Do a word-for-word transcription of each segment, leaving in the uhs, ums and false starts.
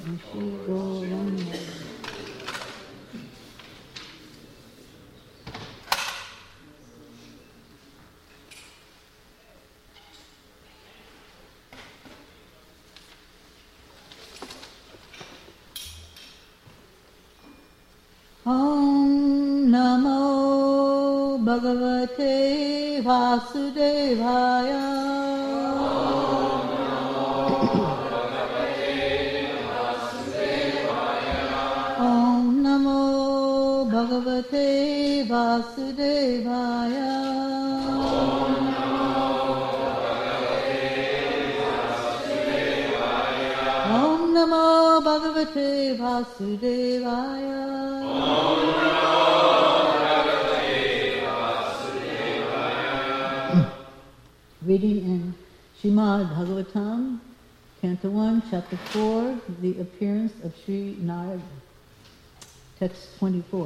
and Shri Gauranga. Om Namo Bhagavate Vasudevaya. Om Namo Bhagavate Vasudevaya. Om Namo Bhagavate Vasudevaya. Om Namo Bhagavate Vasudevaya. Reading in Srimad Bhagavatam, Canto one, Chapter four, The Appearance of Sri Narada. Text twenty-four.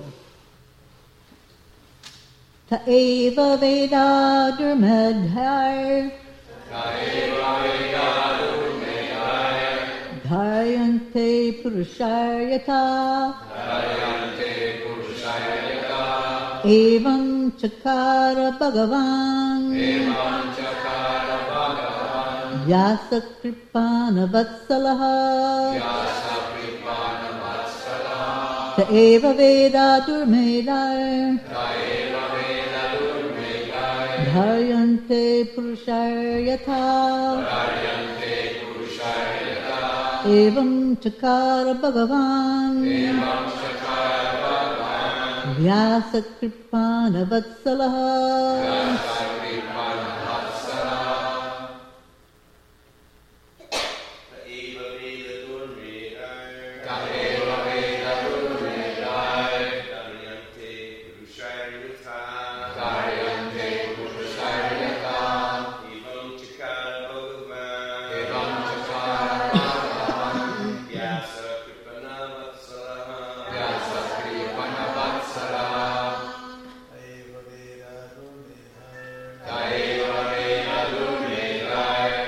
Ta'eva Veda Durmadhar Ta'eva Veda Durmadhar Dhyante Purusharyata Dhyante Purusharyata Evam Chakara Bhagavan Evam Chakara Bhagavan Vyasa Kripana Vatsalaha Vyasa Kripana Vatsalaha Ta'eva Veda Durmedar Ta'eva Veda Durmedar Dharyante Purusharyata Dharyante Purusharyata Evam Chakara Bhagavan Evam Chakara Bhagavan Vyasa Kripana Vatsalaha Vyasa Kripana Vatsalaha Ta'eva Veda Durmedar Ta'eva Veda Durmedar Dharyante Purusharyata Dharyante Purusharyata Evam Chakara Bhagavan Evam Chakara Bhagavan Vyasa Kripana Vatsalaha Vyasa Kripana Vatsalaha Ta'eva Veda Durmedar Ta'eva Veda Durmedar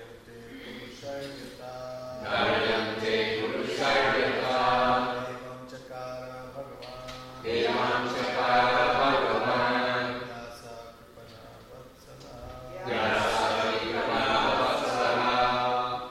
Dharyante Purusharyata Evam Chakara Bhagavan Evam Chakara Bhagavan Vyasa Kripana Vatsalaha Vyasa Kripana Vatsalaha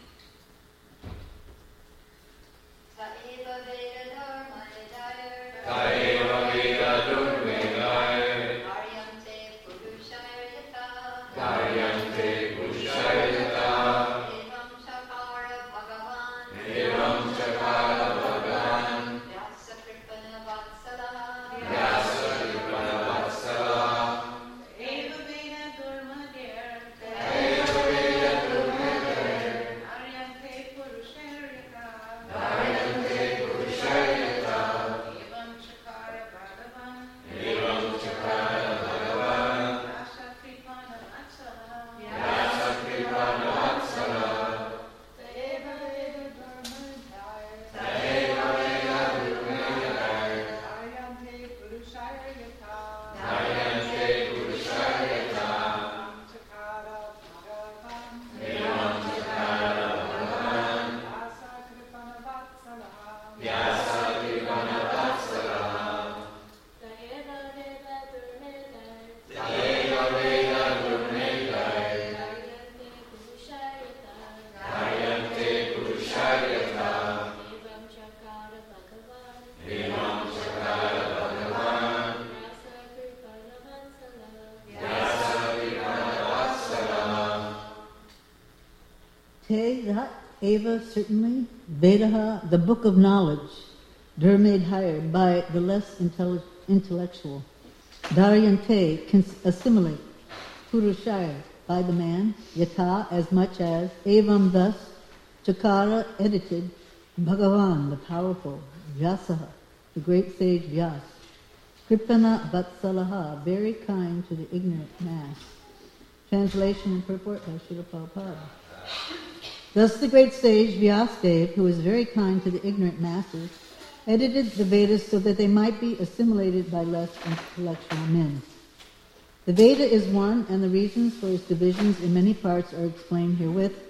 Ta'eva Veda Durmedar Dharyante Purusharyata Dharyante Purusharyata Evam Chakara Bhagavan Evam Chakara Bhagavan Vyasa Kripana Vatsalaha Vyasa Kripana Vatsalaha Ta'eva Veda Durmedar Ta'eva Veda Durmedar Dharyante Purusharyata Dharyante Purusharyata Evam Chakara Bhagavan Evam Chakara Bhagavan Vyasa Kripana Vatsalaha Vyasa Kripana Vatsalaha Ta'eva Veda Durmedar Ta'eva Veda Durmedar Dharyante Purusharyata Dharyante Purusharyata Evam Chakara Bhagavan Evam Chakara Bhagavan Vyasa Kripana Vatsalaha Vyasa Kripana Vatsalaha Ta'eva Veda Durmedar Ta'eva Veda Durmedar Dharyante Purusharyata Dharyante Purusharyata Evam Chakara Bhagavan Evam Chakara Bhagavan Vyasa Kripana Vatsalaha Vyasa Kripana Vatsalaha Te that Eva certainly, Vedaha, the book of knowledge, Durmade higher by the less intelli- intellectual. Dharyante, cons- assimilate. Purushaya, by the man. Yata, as much as. Evam, thus. Chakara, edited. Bhagavan, the powerful. Vyasaha, the great sage Vyas. Kripana Vatsalaha, very kind to the ignorant mass. Translation and purport by Srila Prabhupada. Thus the great sage Vyasadeva, who is very kind to the ignorant masses, edited the Vedas so that they might be assimilated by less intellectual men. The Veda is one, and the reasons for its divisions in many parts are explained herewith.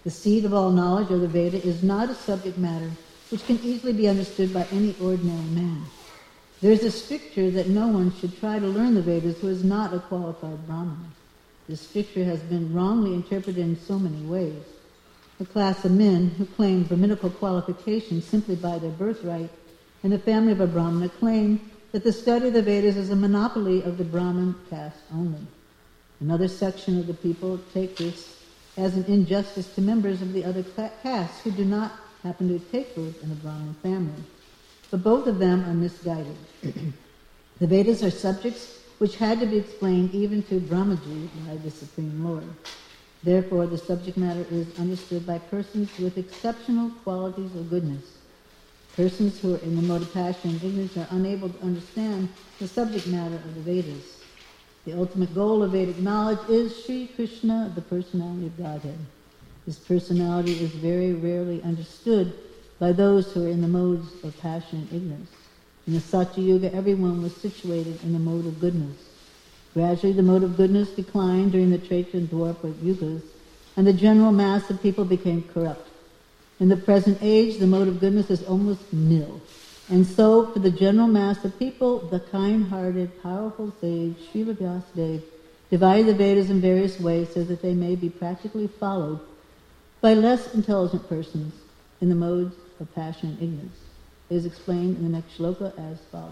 The seed of all knowledge, or the Veda, is not a subject matter which can easily be understood by any ordinary man. There is a stricture that no one should try to learn the Vedas who is not a qualified Brahmana. This stricture has been wrongly interpreted in so many ways. A class of men who claim Brahminical qualifications simply by their birthright in the family of a Brahmana claim that the study of the Vedas is a monopoly of the Brahmin caste only. Another section of the people take this as an injustice to members of the other castes who do not happen to take birth in a Brahmin family. But both of them are misguided. The Vedas are subjects which had to be explained even to Brahmaji by the Supreme Lord. Therefore, the subject matter is understood by persons with exceptional qualities of goodness. Persons who are in the mode of passion and ignorance are unable to understand the subject matter of the Vedas. The ultimate goal of Vedic knowledge is Sri Krishna, the personality of Godhead. This personality is very rarely understood by those who are in the modes of passion and ignorance. In the Satya Yuga, everyone was situated in the mode of goodness. Gradually, the mode of goodness declined during the Treta and Dwapara Yugas, and the general mass of people became corrupt. In the present age, the mode of goodness is almost nil. And so, for the general mass of people, the kind-hearted, powerful sage, Srila Vyasadeva, divided the Vedas in various ways so that they may be practically followed by less intelligent persons in the modes of passion and ignorance. It is explained in the next shloka as follows.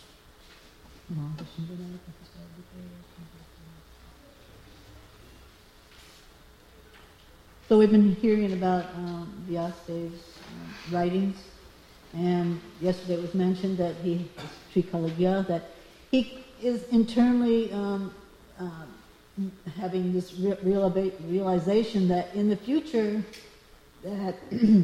So we've been hearing about um, Vyasadev's uh, writings, and yesterday it was mentioned that he, Sri Kaligya, that he is internally um, uh, having this re- realization that in the future that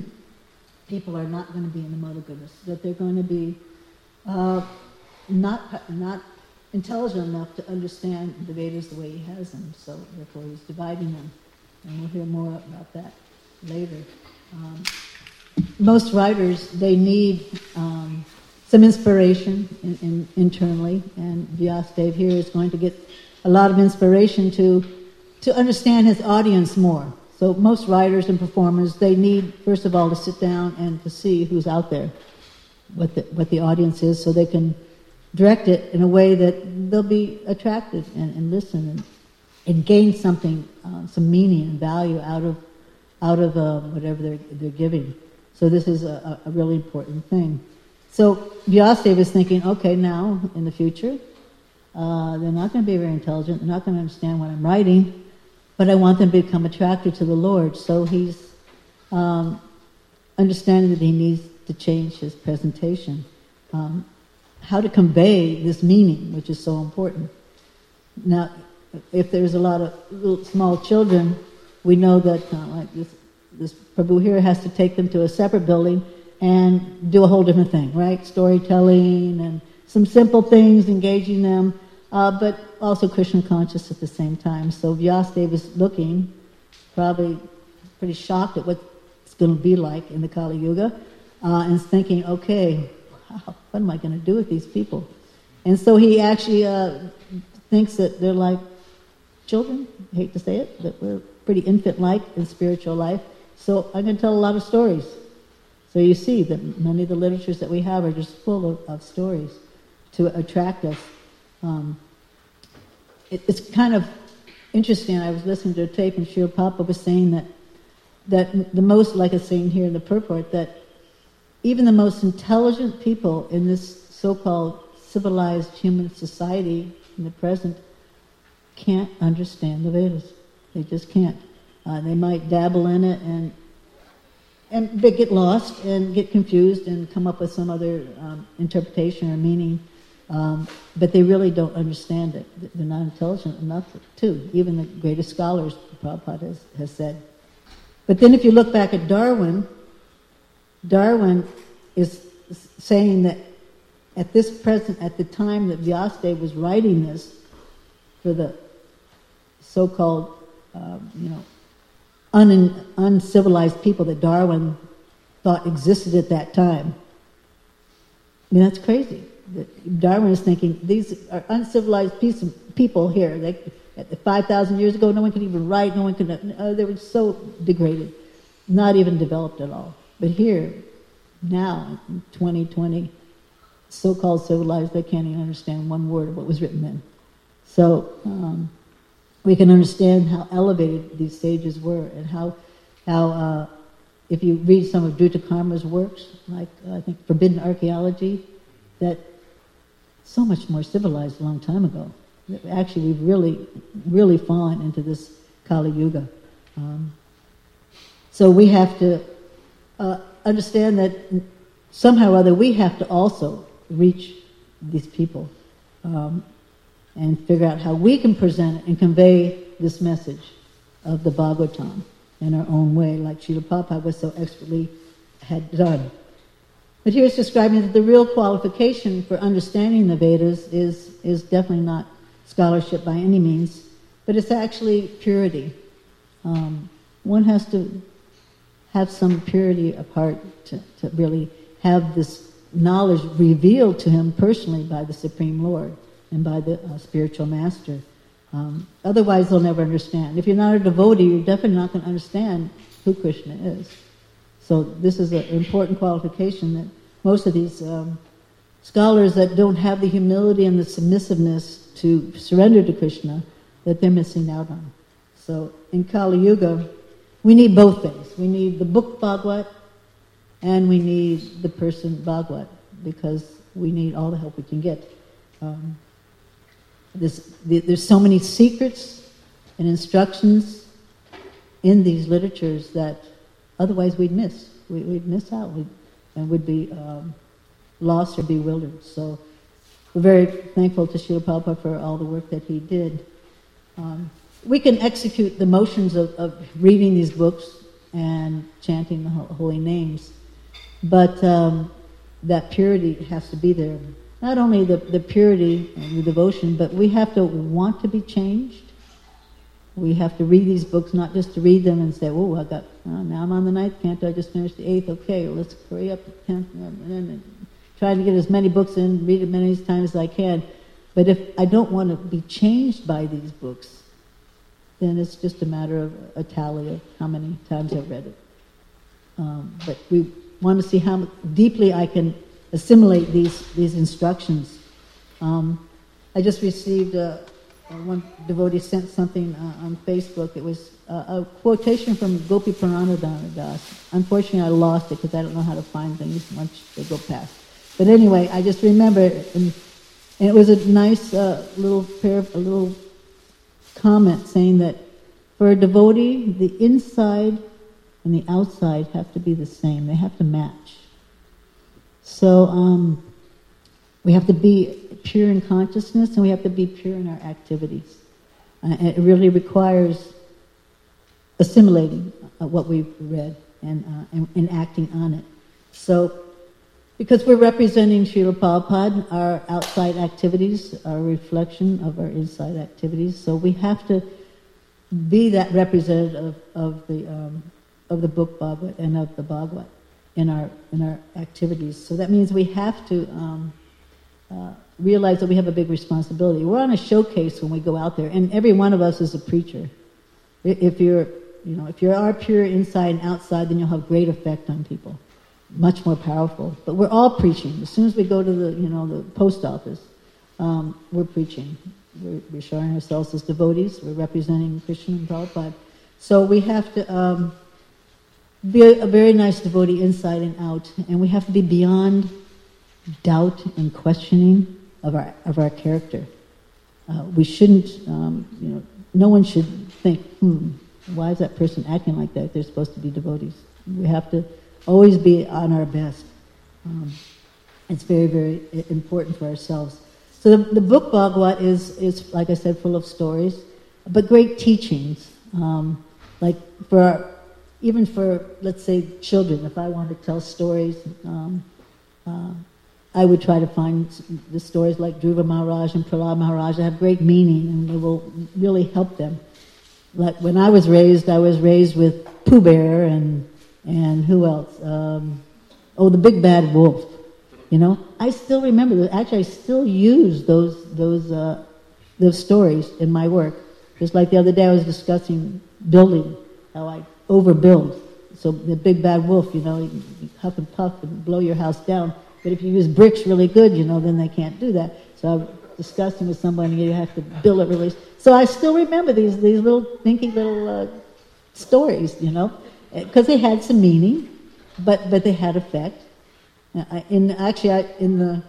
people are not going to be in the mode of goodness, that they're going to be uh, not not intelligent enough to understand the Vedas the way he has them. So therefore he's dividing them. And we'll hear more about that later. Um, most writers, they need um, some inspiration in, in, internally, and Vyasadeva here is going to get a lot of inspiration to to understand his audience more. So most writers and performers, they need, first of all, to sit down and to see who's out there, what the, what the audience is, so they can direct it in a way that they'll be attracted and, and listen and, and gain something, uh, some meaning and value out of out of uh, whatever they're, they're giving. So this is a, a really important thing. So Vyasadeva is thinking, okay, now, in the future, uh, they're not going to be very intelligent, they're not going to understand what I'm writing, but I want them to become attracted to the Lord. So he's um, understanding that he needs to change his presentation. Um, how to convey this meaning, which is so important. Now, if there's a lot of little small children, we know that uh, like this, this Prabhu here has to take them to a separate building and do a whole different thing, right? Storytelling and some simple things, engaging them, uh, but also Krishna conscious at the same time. So Vyasadeva is looking, probably pretty shocked at what it's going to be like in the Kali Yuga, uh, and is thinking, okay, wow, what am I going to do with these people? And so he actually uh, thinks that they're like children, I hate to say it, but we're pretty infant-like in spiritual life. So I'm going to tell a lot of stories. So you see that many of the literatures that we have are just full of, of stories to attract us. Um, it, it's kind of interesting. I was listening to a tape and Srila Papa was saying that that the most, like it's saying here in the purport, that even the most intelligent people in this so-called civilized human society in the present can't understand the Vedas. They just can't. Uh, they might dabble in it and and they get lost and get confused and come up with some other um, interpretation or meaning, um, but they really don't understand it. They're not intelligent enough to. Even the greatest scholars, Prabhupada has, has said. But then if you look back at Darwin, Darwin is saying that at this present, at the time that Vyasadeva was writing this for the so-called, uh, you know, un- uncivilized people that Darwin thought existed at that time. I mean, that's crazy. Darwin is thinking, these are uncivilized piece of people here. They, at five thousand years ago, no one could even write, no one could, uh, they were so degraded. not even developed at all. But here, now, in twenty twenty, so-called civilized, they can't even understand one word of what was written then. So um, we can understand how elevated these sages were, and how, how uh, if you read some of Dhutakarma's works, like uh, I think Forbidden Archaeology, that so much more civilized a long time ago. Actually, we've really, really fallen into this Kali Yuga. Um, so we have to uh, understand that somehow or other we have to also reach these people um, and figure out how we can present it and convey this message of the Bhagavatam in our own way, like Srila Prabhupada so expertly had done. But here it's describing that the real qualification for understanding the Vedas is, is definitely not scholarship by any means, but it's actually purity. Um, one has to have some purity of heart to, to really have this knowledge revealed to him personally by the Supreme Lord and by the uh, spiritual master. Um, otherwise, they'll never understand. If you're not a devotee, you're definitely not going to understand who Krishna is. So this is an important qualification that most of these um, scholars that don't have the humility and the submissiveness to surrender to Krishna, that they're missing out on. So in Kali Yuga, we need both things. We need the book Bhagavad, and we need the person Bhagavad, because we need all the help we can get. Um, there's, there's so many secrets and instructions in these literatures that otherwise we'd miss. We, we'd miss out, we'd, and would be um, lost or bewildered. So we're very thankful to Srila Prabhupada for all the work that he did. Um, we can execute the motions of, of reading these books and chanting the holy names, but um, that purity has to be there. Not only the, the purity and the devotion, but we have to want to be changed. We have to read these books, not just to read them and say, oh, I got, oh, now I'm on the ninth canto, I just finished the eighth, okay, let's hurry up to the tenth, and then try to get as many books in, read as many times as I can. But if I don't want to be changed by these books, then it's just a matter of a tally of how many times I've read it. Um, but we want to see how deeply I can assimilate these, these instructions. Um, I just received a Uh, one devotee sent something uh, on Facebook. It was uh, a quotation from Gopi Puranadhana Das. Unfortunately, I lost it because I don't know how to find things once they go past. But anyway, I just remember it, and, and it was a nice uh, little pair, a little comment saying that for a devotee, the inside and the outside have to be the same. They have to match. So um, we have to be pure in consciousness, and we have to be pure in our activities. Uh, it really requires assimilating uh, what we've read and, uh, and, and acting on it. So, because we're representing Srila Prabhupada, our outside activities are a reflection of our inside activities. So we have to be that representative of the um, of the book Bhagavad and of the Bhagavad in our in our activities. So that means we have to Um, Uh, realize that we have a big responsibility. We're on a showcase when we go out there, and every one of us is a preacher. If you're, you know, if you are pure inside and outside, then you'll have great effect on people, much more powerful. But we're all preaching. As soon as we go to the, you know, the post office, um, we're preaching. We're, we're showing ourselves as devotees. We're representing Krishna and Prabhupada. So we have to um, be a, a very nice devotee inside and out, and we have to be beyond doubt and questioning of our of our character. Uh, we shouldn't, um, you know, no one should think, hmm, why is that person acting like that? They're supposed to be devotees. We have to always be on our best. Um, it's very, very important for ourselves. So the, the book Bhagavad is, is, like I said, full of stories, but great teachings. Um, like for our, even for, let's say, children, if I want to tell stories, um, uh, I would try to find the stories like Dhruva Maharaj and Prahlad Maharaj that have great meaning, and they will really help them. Like when I was raised, I was raised with Pooh Bear and and who else? Um, oh, the Big Bad Wolf. You know, I still remember that. Actually, I still use those those uh, those stories in my work. Just like the other day, I was discussing building, how I overbuild so the big bad wolf, you know, you, you huff and puff and blow your house down. But if you use bricks really good, you know, then they can't do that. So I'm discussing with somebody, you have to build it really. So I still remember these these little thinking little uh, stories, you know, because they had some meaning, but but they had effect. I, in actually, I, in the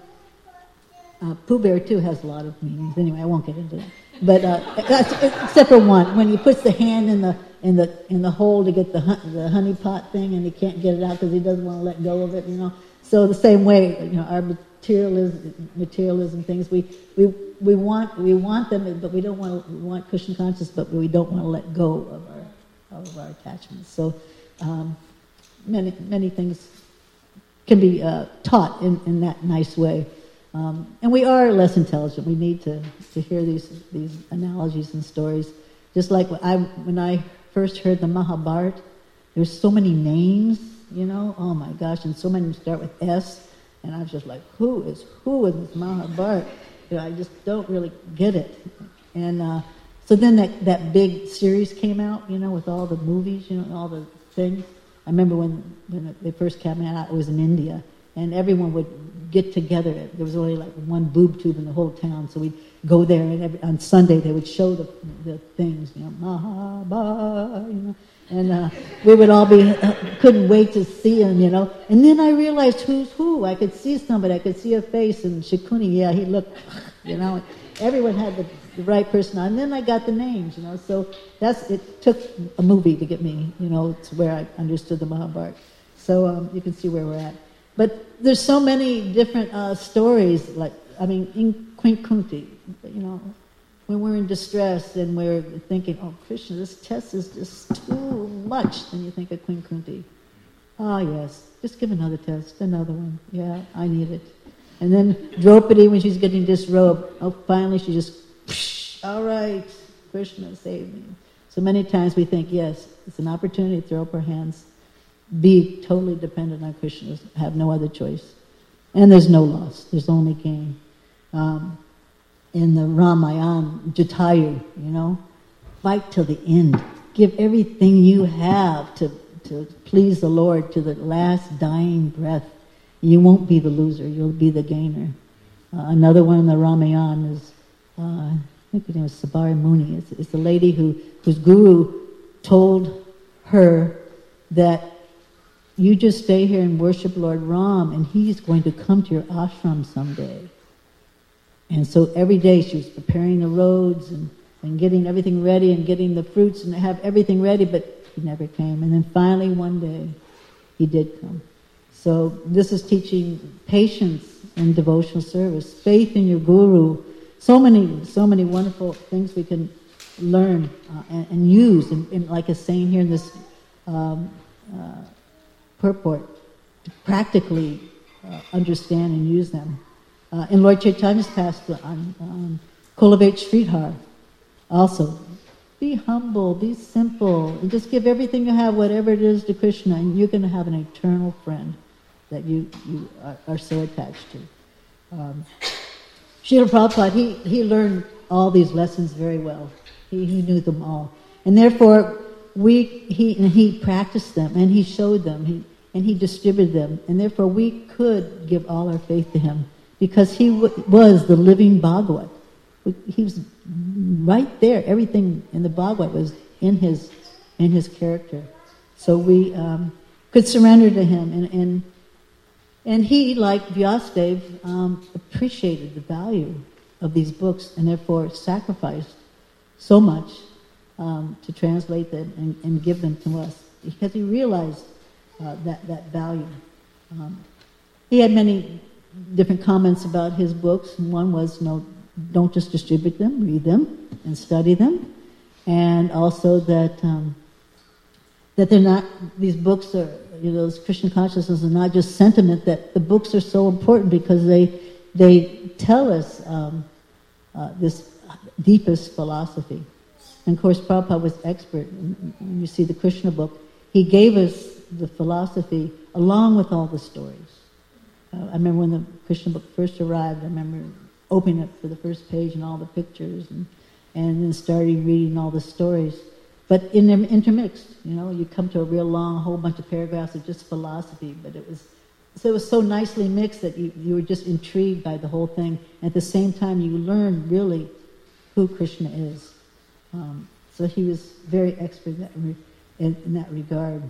uh, Pooh Bear too has a lot of meanings. Anyway, I won't get into that. But uh, except for one, when he puts the hand in the in the in the hole to get the hun- the honey pot thing, and he can't get it out because he doesn't want to let go of it, you know. So the same way, you know, our materialism, materialism things, we we we want we want them, but we don't want to, we want Krishna consciousness, but we don't want to let go of our of our attachments. So um, many many things can be uh, taught in, in that nice way. Um, and we are less intelligent. We need to, to hear these these analogies and stories. Just like when I, when I first heard the Mahabharata, there's so many names, you know, oh my gosh, and so many start with S, and I was just like, who is who in this Mahabharata? You know, I just don't really get it. And uh, so then that, that big series came out, you know, with all the movies, you know, and all the things. I remember when, when they first came out, it was in India, and everyone would get together. There was only like one boob tube in the whole town, so we'd go there, and every, on Sunday they would show the the things, you know, Mahabharata, you know, and uh, we would all be, uh, couldn't wait to see him, you know. And then I realized who's who. I could see somebody, I could see a face, and Shikuni, yeah, he looked, you know, everyone had the, the right person on. And then I got the names, you know, so that's, it took a movie to get me, you know, to where I understood the Mahabharata. So um, you can see where we're at. But there's so many different uh, stories, like, I mean, in Queen Kunti, you know, when we're in distress and we're thinking, oh, Krishna, this test is just too much, then you think of Queen Kunti. Ah, yes, just give another test, another one. Yeah, I need it. And then Draupadi, when she's getting disrobed, oh, finally she just, psh, all right, Krishna, save me. So many times we think, yes, it's an opportunity to throw up our hands, be totally dependent on Krishna, have no other choice. And there's no loss, there's only gain. Um, in the Ramayana, Jatayu, you know, fight till the end. Give everything you have to, to please the Lord to the last dying breath. You won't be the loser, you'll be the gainer. Uh, another one in the Ramayana is, uh, I think her name was Sabari Muni. It's, it's the lady who whose guru told her that you just stay here and worship Lord Ram, and he's going to come to your ashram someday. And so every day she was preparing the roads and, and getting everything ready and getting the fruits and have everything ready, but he never came. And then finally one day, he did come. So this is teaching patience in devotional service, faith in your guru. So many, so many wonderful things we can learn uh, and, and use, and, and like it's saying here in this um, uh, purport, to practically uh, understand and use them. Uh, in Lord Chaitanya's past on um, Kultivate Sridhar, also, be humble, be simple, and just give everything you have, whatever it is, to Krishna, and you're going to have an eternal friend that you, you are, are so attached to. Um, Srila Prabhupada, he, he learned all these lessons very well. He, he knew them all. And therefore, we he and he practiced them, and he showed them, he, and he distributed them. And therefore, we could give all our faith to him, because he w- was the living Bhagavat. He was right there. Everything in the Bhagavat was in his in his character. So we um, could surrender to him. And and, and he, like Vyasadeva, um, appreciated the value of these books, and therefore sacrificed so much um, to translate them and, and give them to us, because he realized uh, that, that value. Um, he had many different comments about his books, and one was, you know, don't just distribute them, read them and study them, and also that um, that they're not, these books are, you know, this Krishna consciousness is not just sentiment, that the books are so important because they they tell us um, uh, this deepest philosophy. And of course, Prabhupada was expert. When you see the Krishna book, he gave us the philosophy along with all the stories. Uh, I remember when the Krishna book first arrived, I remember opening it for the first page and all the pictures, and, and then starting reading all the stories. but in them intermixed. You know, you come to a real long, whole bunch of paragraphs of just philosophy, but it was so it was so nicely mixed that you, you were just intrigued by the whole thing. At the same time, you learned really who Krishna is. Um, so he was very expert in that, re- in, in that regard.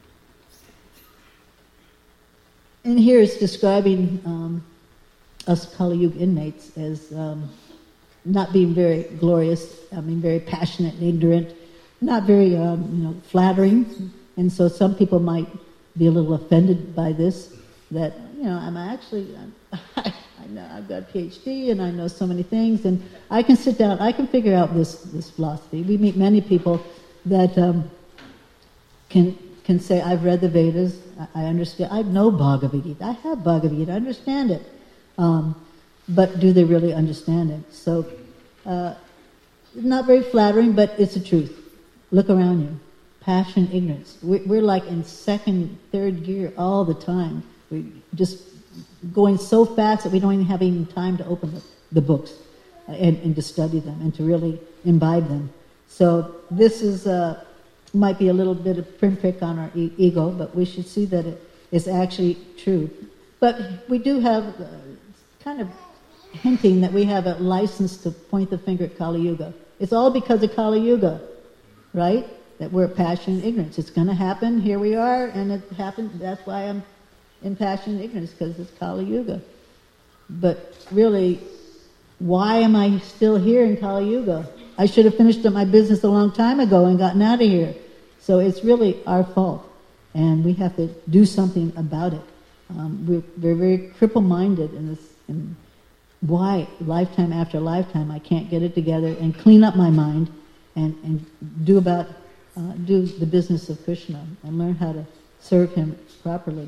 And here it's describing um, us Kali Yuga inmates as um, not being very glorious, I mean very passionate and ignorant, not very um, you know flattering, and so some people might be a little offended by this. That you know I'm actually I, I know I've got a P H D and I know so many things, and I can sit down, I can figure out this this philosophy. We meet many people that um, can can say I've read the Vedas, I, I understand, I know Bhagavad Gita, I have Bhagavad Gita, I understand it. Um, but do they really understand it? So, uh, not very flattering, but it's the truth. Look around you. Passion, ignorance. We're, we're like in second, third gear all the time. We're just going so fast that we don't even have even time to open the, the books and, and to study them and to really imbibe them. So this is uh, might be a little bit of pinprick on our e- ego, but we should see that it is actually true. But we do have uh, kind of hinting that we have a license to point the finger at Kali Yuga. It's all because of Kali Yuga, right? That we're passion and ignorance. It's going to happen. Here we are, and it happened. That's why I'm in passion and ignorance, because it's Kali Yuga. But really, why am I still here in Kali Yuga? I should have finished up my business a long time ago and gotten out of here. So it's really our fault, and we have to do something about it. Um, we're, we're very cripple-minded in this. In why lifetime after lifetime I can't get it together and clean up my mind and, and do about uh, do the business of Krishna and learn how to serve him properly.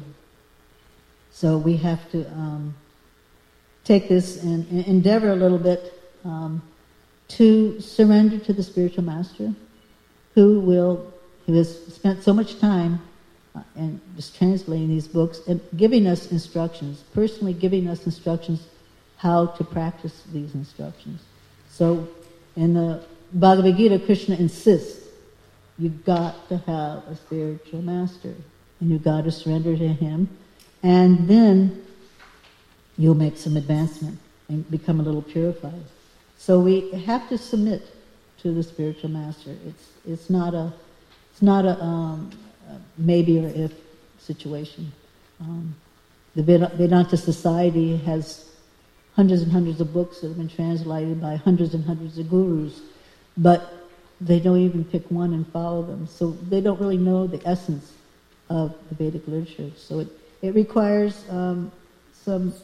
So we have to um, take this and, and endeavor a little bit um, to surrender to the spiritual master, who will who has spent so much time uh, and just translating these books and giving us instructions, personally giving us instructions how to practice these instructions. So in the Bhagavad Gita, Krishna insists you've got to have a spiritual master and you've got to surrender to him, and then you'll make some advancement and become a little purified. So we have to submit to the spiritual master. It's it's not a it's not a, um, a maybe or if situation. Um, the Vedanta Society has hundreds and hundreds of books that have been translated by hundreds and hundreds of gurus, but they don't even pick one and follow them. So they don't really know the essence of the Vedic literature. So it, it requires um, some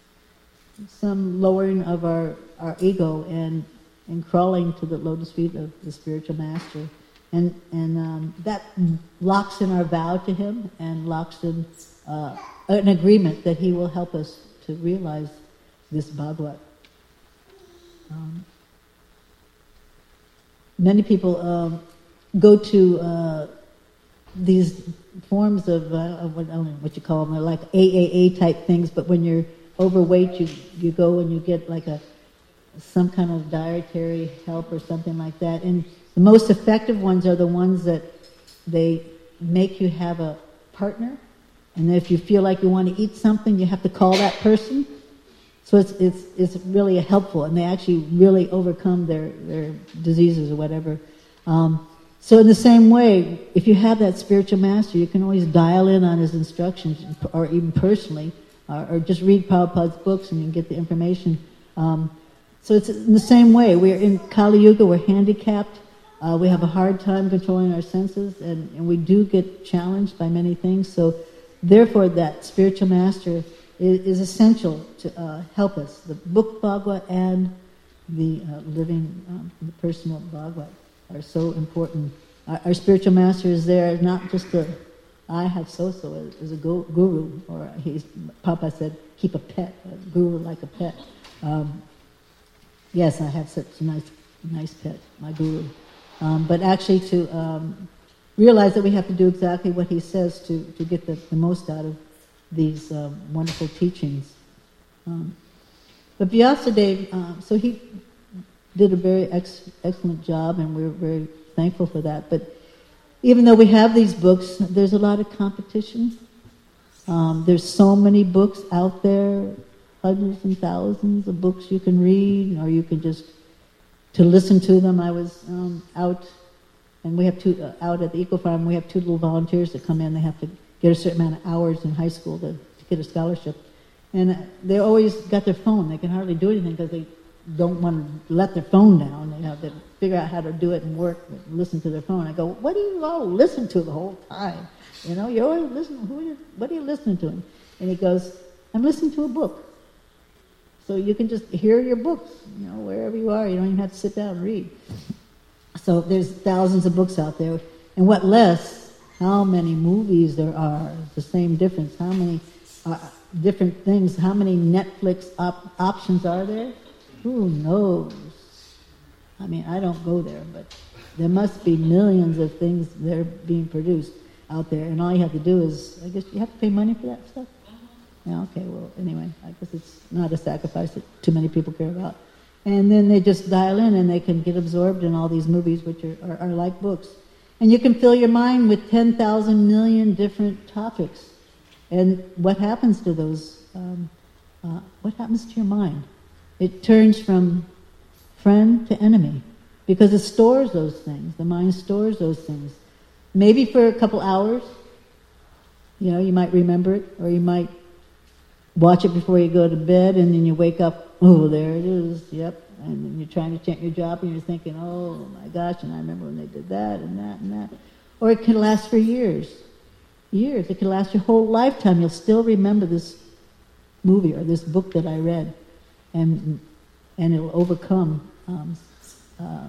some lowering of our, our ego and, and crawling to the lotus feet of the spiritual master. And, and um, that locks in our vow to him and locks in uh, an agreement that he will help us to realize this Bhagavat. Um, many people um, go to uh, these forms of, uh, of what, I don't know what you call them, they're like A A A type things, but when you're overweight, you you go and you get like a some kind of dietary help or something like that. And the most effective ones are the ones that they make you have a partner, and if you feel like you want to eat something, you have to call that person. So it's it's it's really helpful, and they actually really overcome their, their diseases or whatever. Um, so in the same way, if you have that spiritual master, you can always dial in on his instructions, or even personally, or, or just read Prabhupada's books and you can get the information. Um, so it's in the same way. We're in Kali Yuga, we're handicapped, uh, we have a hard time controlling our senses, and, and we do get challenged by many things. So therefore that spiritual master is, is essential to uh, help us. The book Bhagavad and the uh, living, um, the personal Bhagavad are so important. Our, our spiritual master is there not just to, I have so-so as a guru, or he's, Papa said, keep a pet, a guru like a pet. Um, yes, I have such a nice, nice pet, my guru. Um, but actually to um, realize that we have to do exactly what he says to, to get the, the most out of these um, wonderful teachings. Um, but Vyasadeva, uh, so he did a very ex- excellent job, and we're very thankful for that. But even though we have these books, there's a lot of competition. Um, there's so many books out there, hundreds and thousands of books you can read, or you can just, to listen to them. I was um, out, and we have two, uh, out at the Eco Farm, we have two little volunteers that come in. They have to get a certain amount of hours in high school to, to get a scholarship. And they always got their phone. They can hardly do anything because they don't want to let their phone down. They have to figure out how to do it and work, and listen to their phone. I go, what do you all listen to the whole time? You know, you're always listening. Who are you, what are you listening to? And he goes, I'm listening to a book. So you can just hear your books, you know, wherever you are. You don't even have to sit down and read. So there's thousands of books out there. And what less, how many movies there are, the same difference. How many uh, different things, how many Netflix op- options are there? Who knows? I mean, I don't go there, but there must be millions of things that are being produced out there, and all you have to do is, I guess you have to pay money for that stuff? Yeah, okay, well, anyway, I guess it's not a sacrifice that too many people care about. And then they just dial in and they can get absorbed in all these movies, which are, are, are like books. And you can fill your mind with ten thousand million different topics. And what happens to those, um, uh, what happens to your mind? It turns from friend to enemy, because it stores those things. The mind stores those things. Maybe for a couple hours, you know, you might remember it, or you might watch it before you go to bed, and then you wake up, oh, there it is, yep, and then you're trying to check your job, and you're thinking, oh my gosh, and I remember when they did that, and that, and that. Or it can last for years. Years. It can last your whole lifetime. You'll still remember this movie or this book that I read, and and it'll overcome um, uh,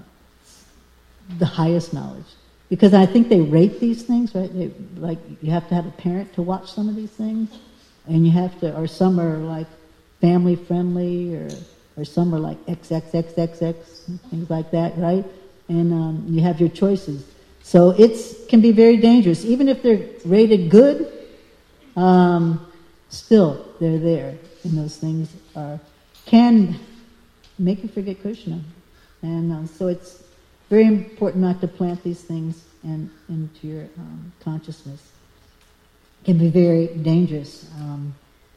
the highest knowledge. Because I think they rate these things, right? They, like, you have to have a parent to watch some of these things, and you have to, or some are like family friendly, or or some are like X X X X X, things like that, right? And um, you have your choices. So it can be very dangerous. Even if they're rated good, um, still they're there, and those things are can make you forget Krishna. And um, so it's very important not to plant these things in, into your um, consciousness. It can be very dangerous. Um,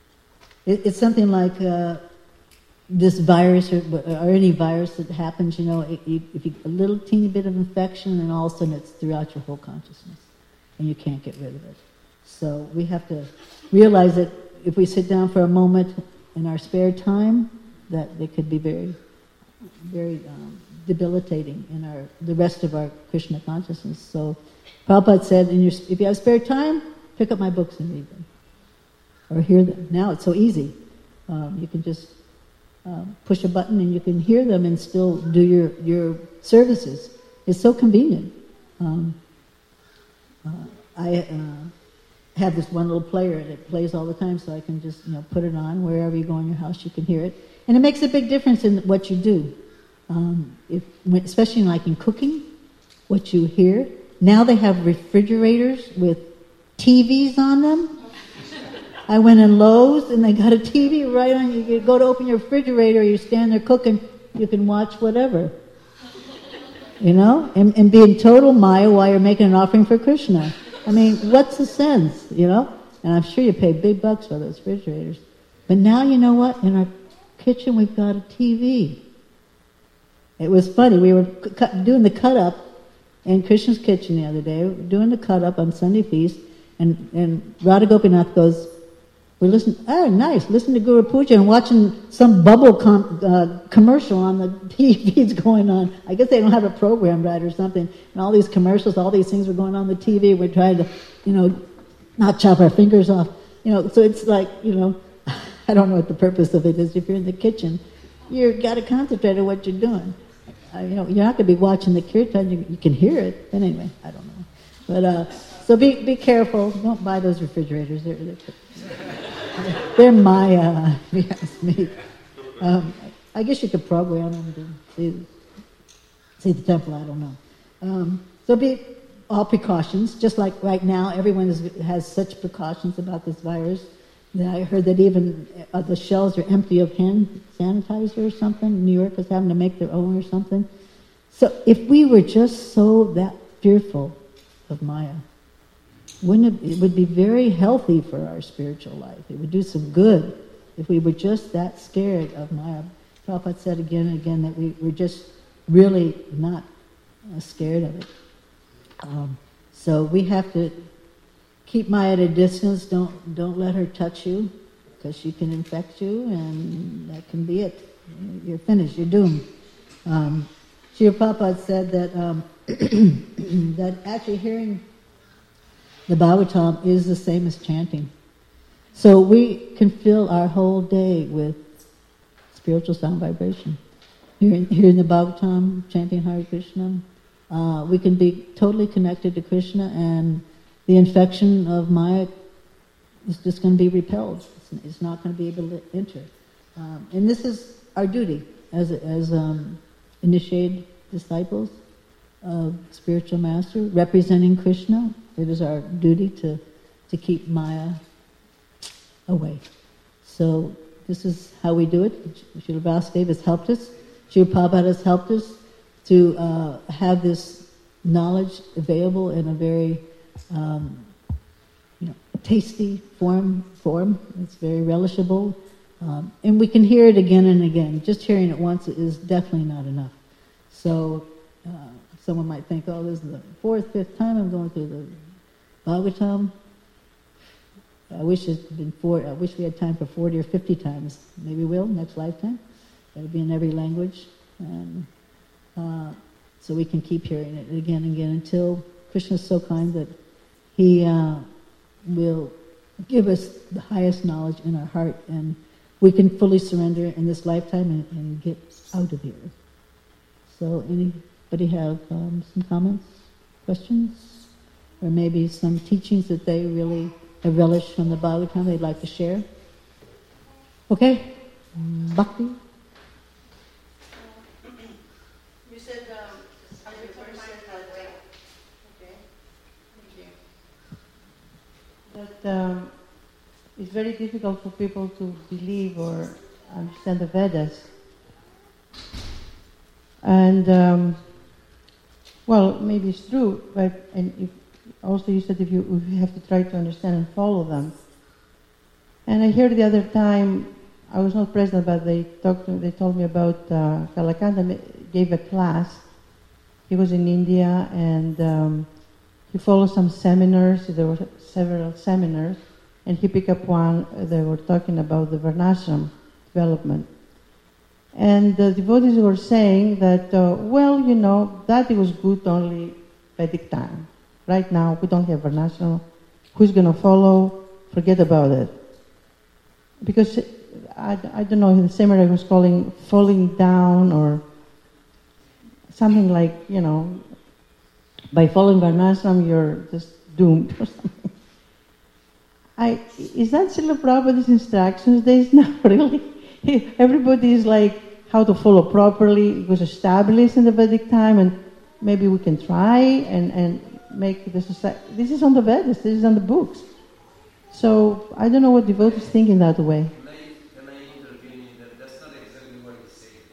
it, it's something like uh, this virus, or, or any virus that happens, you know, it, you, if you, a little teeny bit of infection, and all of a sudden it's throughout your whole consciousness, and you can't get rid of it. So we have to realize that if we sit down for a moment in our spare time, that it could be very, very um, debilitating in our the rest of our Krishna consciousness. So Prabhupada said, in your, if you have spare time, pick up my books and read them. Or hear them. Now it's so easy. Um, you can just uh, push a button and you can hear them and still do your, your services. It's so convenient. Um, uh, I uh, have this one little player and it plays all the time, so I can just, you know, put it on. Wherever you go in your house, you can hear it. And it makes a big difference in what you do. Um, if, especially like in cooking, what you hear. Now they have refrigerators with T Vs on them. I went in Lowe's and they got a T V right on. You go to open your refrigerator, you stand there cooking, you can watch whatever. You know? And, and be in total Maya while you're making an offering for Krishna. I mean, what's the sense, you know? And I'm sure you pay big bucks for those refrigerators. But now, you know what? In our kitchen, we've got a T V. It was funny. We were cut, doing the cut-up in Krishna's kitchen the other day. We were doing the cut-up on Sunday feast, and, and Radha Gopinath goes, we're listening, oh, nice, listening to Guru Puja and watching some bubble com, uh, commercial on the T V's going on. I guess they don't have it programmed right or something. And all these commercials, all these things were going on the T V. We're trying to, you know, not chop our fingers off. You know, so it's like, you know, I don't know what the purpose of it is. If you're in the kitchen, you've got to concentrate on what you're doing. Uh, you know, you're not going to be watching the kirtan. You, you can hear it. But anyway, I don't know. But uh, so be be careful. Don't buy those refrigerators. They're they're, they're Maya, if you ask me. Um, I guess you could program them to see, see the temple. I don't know. Um, so be all precautions. Just like right now, everyone is, has such precautions about this virus. I heard that even uh, the shelves are empty of hand sanitizer or something. New York is having to make their own or something. So if we were just so that fearful of Maya, wouldn't it, it would be very healthy for our spiritual life. It would do some good if we were just that scared of Maya. Prabhupada said again and again that we, we're just really not uh, scared of it. Um, so we have to keep Maya at a distance. Don't don't let her touch you, because she can infect you, and that can be it. You're finished. You're doomed. Um, Srila Prabhupada said that um, that actually hearing the Bhagavatam is the same as chanting. So we can fill our whole day with spiritual sound vibration. Hearing, hearing the Bhagavatam, chanting Hare Krishna, uh, we can be totally connected to Krishna, and the infection of Maya is just going to be repelled. It's, it's not going to be able to enter. Um, and this is our duty as as um, initiated disciples of spiritual master, representing Krishna. It is our duty to, to keep Maya away. So this is how we do it. Srila Vasudeva has helped us. Srila Prabhupada has helped us to uh, have this knowledge available in a very um, you know, tasty form. Form. It's very relishable. Um, and we can hear it again and again. Just hearing it once is definitely not enough. So uh, someone might think, oh, this is the fourth, fifth time I'm going through the Bhagavatam. I wish it had been four. I wish we had time for forty or fifty times. Maybe we'll next lifetime. That'll be in every language, and uh, so we can keep hearing it again and again until Krishna is so kind that He uh, will give us the highest knowledge in our heart, and we can fully surrender in this lifetime and, and get out of here. So, anybody have um, some comments, questions, or maybe some teachings that they really have relished from the Bhagavatam they'd like to share? Okay, Bhakti. You said um, on your first that way. Okay, thank you. That um, it's very difficult for people to believe or understand the Vedas. And, um, well, maybe it's true, but and if, also you said if you, if you have to try to understand and follow them. And I heard the other time, I was not present, but they talked. To, they told me about uh, Kalakanta gave a class. He was in India, and um, he followed some seminars. There were several seminars, and he picked up one. They were talking about the Varnashram development. And the devotees were saying that, uh, well, you know, that it was good only Vedic time. Right now, we don't have Varnashram. Who's going to follow? Forget about it. Because, I, I don't know, the seminar was calling falling down or something like, you know, by following Varnashram, you're just doomed or something. I, is that Srila Prabhupada's instructions? There is not really. Everybody is like how to follow properly. It was established in the Vedic time, and maybe we can try and, and make the society. This is on the Vedas, this is on the books. So I don't know what devotees think in that way. Can I, can I intervene in that? That's not exactly what he's saying.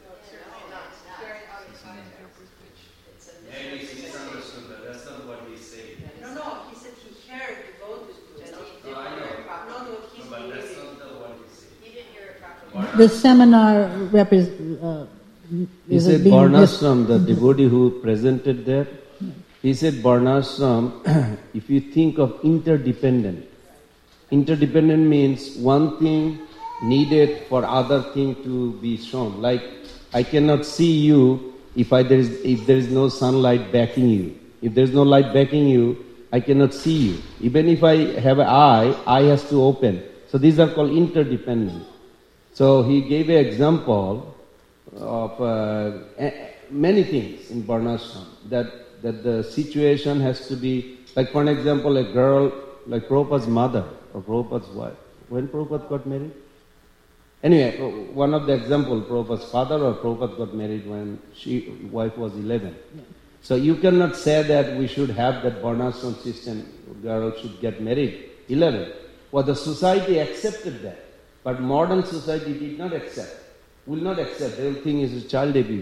Maybe he's misunderstood that. That's not what he's saying. No, no, he said he heard devotees do it. No, I know. Not what he's No, but that's believing. not what he's saying. He didn't hear it properly. The seminar represents. Uh, He is said it being Varnashram, the devotee who presented there, he said Varnashram, if you think of interdependent, interdependent means one thing needed for other thing to be shown. Like, I cannot see you if I, there is, if there is no sunlight backing you. If there is no light backing you, I cannot see you. Even if I have an eye, eye has to open. So these are called interdependent. So he gave an example of uh, many things in Varnashram, that, that the situation has to be, like for an example, a girl, like Prabhupada's mother or Prabhupada's wife. When Prabhupada got married? Anyway, one of the example, Prabhupada's father or Prabhupada got married when she wife was eleven. Yeah. So you cannot say that we should have that Varnashram system, girl should get married, eleven. Well, the society accepted that, but modern society did not accept. Will not accept. They will think it's child abuse.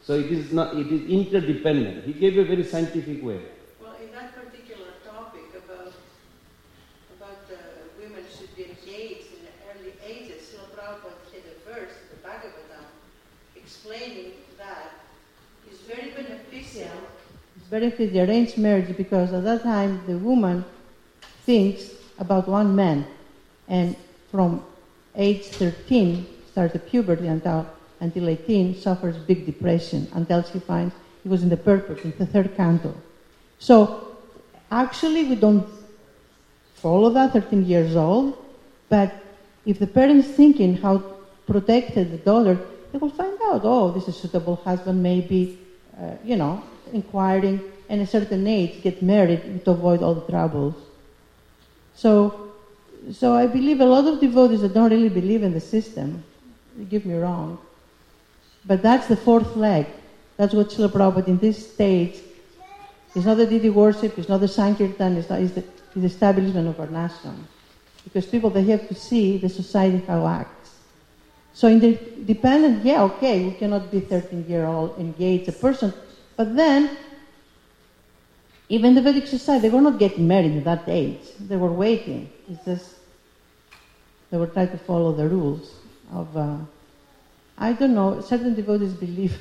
So it is not, it is interdependent. He gave a very scientific way. Well, in that particular topic about about uh, women should be engaged in the early ages, Srila Prabhupada had a verse in the Bhagavatam explaining that it's very beneficial. It's beneficial the arranged marriage because at that time the woman thinks about one man, and from age thirteen starts the puberty until until eighteen suffers big depression until she finds he was in the purpose in the third canto. So actually we don't follow that thirteen years old, but if the parents thinking how protected the daughter, they will find out, oh, this is a suitable husband, maybe, uh, you know, inquiring, and at a certain age get married to avoid all the troubles. So, so I believe a lot of devotees that don't really believe in the system, they give me wrong, but that's the fourth leg. That's what Srila Prabhupada in this stage, it's not the deity worship, it's not the Sankirtan, it's, not, it's, the, it's the establishment of Varnashram. Because people, they have to see the society how it acts. So in the dependent, yeah, okay, we cannot be thirteen-year-old engaged a person, but then, even the Vedic society, they were not getting married at that age. They were waiting. It's just, they were trying to follow the rules of, uh, I don't know, certain devotees believe.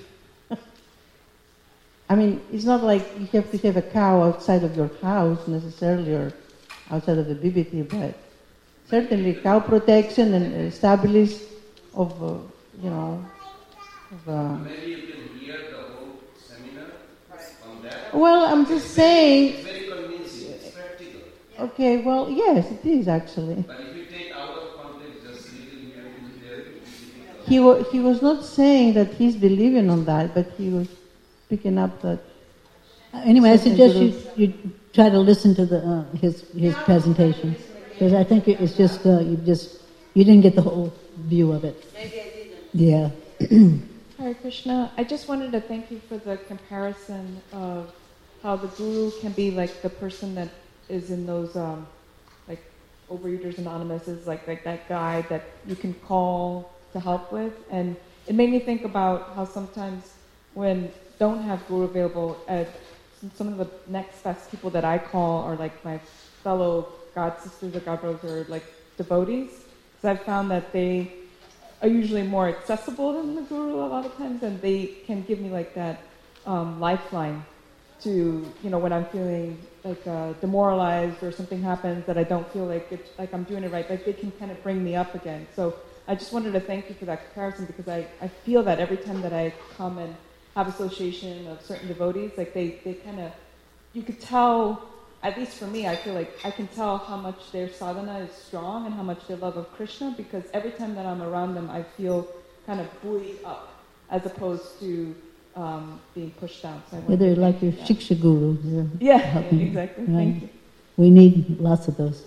I mean, it's not like you have to have a cow outside of your house necessarily or outside of the B B T, but certainly cow protection and establish of, uh, you know, of, uh, Maybe you can hear the whole seminar on that. well, I'm just saying. It's very convincing. It's practical. Okay, well, yes, it is actually. But if you take out of context, just little here, little there, it is difficult. He, wa- he was not saying that he's believing on that, but he was picking up that. Uh, Anyway, I Certain suggest you, groups. you try to listen to the uh, his his presentation, because I think it- it's just uh, you just you didn't get the whole view of it. Maybe I didn't. Yeah. Hare Krishna. I just wanted to thank you for the comparison of how the guru can be like the person that is in those um, like Overeaters Anonymous is like like that guy that you can call to help with, and it made me think about how sometimes when don't have guru available, uh, some of the next best people that I call are like my fellow god sisters or god brothers or like devotees, because I've found that they are usually more accessible than the guru a lot of times, and they can give me like that um, lifeline to, you know, when I'm feeling like uh, demoralized or something happens that I don't feel like it's like I'm doing it right, like they can kind of bring me up again. So I just wanted to thank you for that comparison, because I, I feel that every time that I come and have association of certain devotees, like they, they kind of, you could tell, at least for me, I feel like I can tell how much their sadhana is strong and how much their love of Krishna, because every time that I'm around them, I feel kind of buoyed up, as opposed to um, being pushed down. So I Yeah, wanted they're to like thank your you for that. shiksha guru. They're Yeah, helping yeah, you, exactly. right? Thank you. We need lots of those.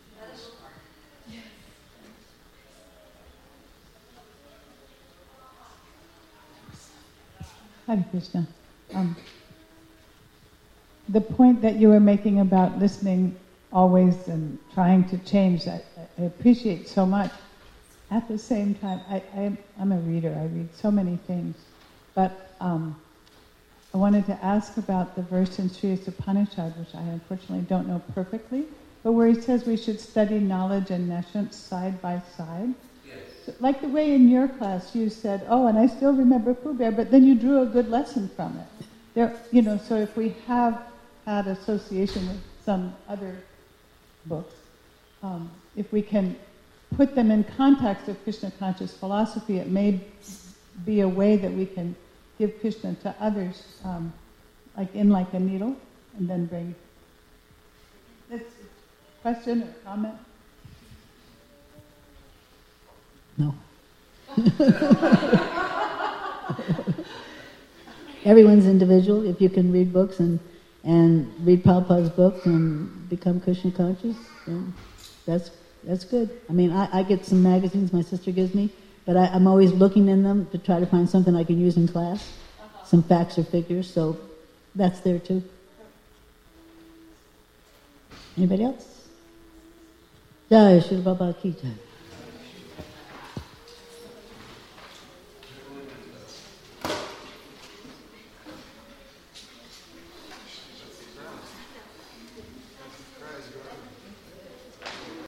Hare Krishna. Um, the point that you were making about listening always and trying to change, I, I appreciate so much. At the same time, I, I, I'm a reader. I read so many things. But um, I wanted to ask about the verse in Sri Upanishad, which I unfortunately don't know perfectly, but where he says we should study knowledge and nescience side by side. Like the way in your class you said, oh, and I still remember Pooh Bear, but then you drew a good lesson from it. There, you know, so if we have had association with some other books, um, if we can put them in context of Krishna conscious philosophy, it may be a way that we can give Krishna to others, um, like in like a needle, and then bring. That's a question or comment? No. Everyone's individual. If you can read books and, and read Prabhupada's books and become Krishna conscious, then that's that's good. I mean, I, I get some magazines my sister gives me, but I, I'm always looking in them to try to find something I can use in class, some facts or figures, so that's there too. Anybody else? Jai Shri Prabhupada ki jai.